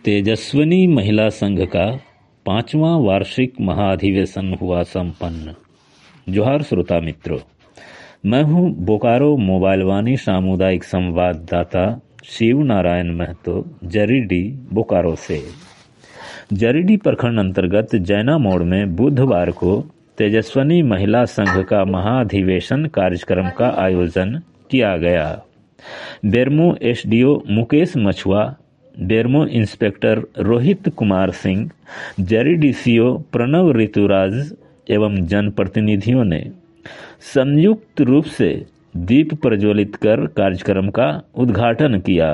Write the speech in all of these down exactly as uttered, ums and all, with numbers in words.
तेजस्विनी महिला संघ का पांचवा वार्षिक महाधिवेशन हुआ संपन्न। जोहार श्रोता मित्रों, मैं हूं बोकारो मोबाइल वाणी सामुदायिक संवाददाता शिव नारायण महतो जरीडी बोकारो से। जरीडी प्रखंड अंतर्गत जैना मोड़ में बुधवार को तेजस्विनी महिला संघ का महाधिवेशन कार्यक्रम का आयोजन किया गया। Bermo SDO Mukesh Machhua, Bermo inspector Rohit Kumar Singh, Jaridih CO Pranav Rituraj एवं जनप्रतिनिधियों ने संयुक्त रूप से दीप प्रज्वलित कर कार्यक्रम का उद्घाटन किया।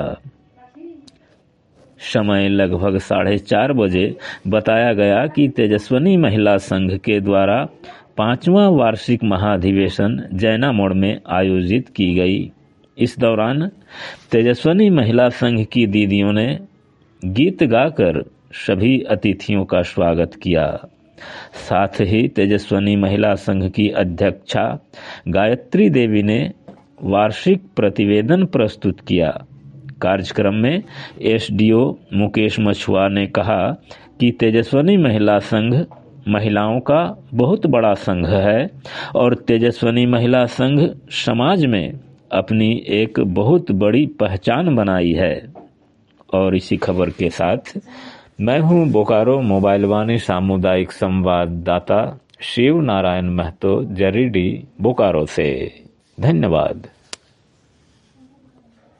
समय लगभग साढ़े चार बजे बताया गया कि तेजस्विनी महिला संघ के द्वारा पांचवा वार्षिक महाधिवेशन जैना मोड़ में आयोजित की गई। इस दौरान तेजस्विनी महिला संघ की दीदियों ने गीत गाकर सभी अतिथियों का स्वागत किया। साथ ही तेजस्विनी महिला संघ की अध्यक्षा गायत्री देवी ने वार्षिक प्रतिवेदन प्रस्तुत किया। कार्यक्रम में एसडीओ मुकेश मछुआ ने कहा कि तेजस्विनी महिला संघ महिलाओं का बहुत बड़ा संघ है और तेजस्विनी महिला संघ समाज में अपनी एक बहुत बड़ी पहचान बनाई है। और इसी खबर के साथ मैं हूं बोकारो मोबाइल वाणी सामुदायिक संवाददाता शिव नारायण महतो जरीडी बोकारो से। धन्यवाद।